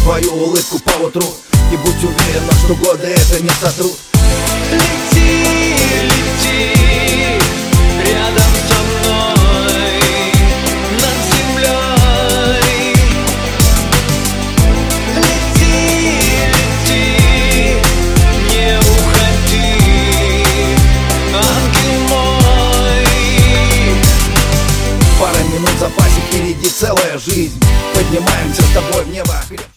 свою улыбку по утру. И будь уверена, что годы это не сотрут. Лети, лети рядом со мной над землей. Лети, лети, не уходи, ангел мой. Пара минут в запасе, впереди целая жизнь. Поднимаемся с тобой в небо.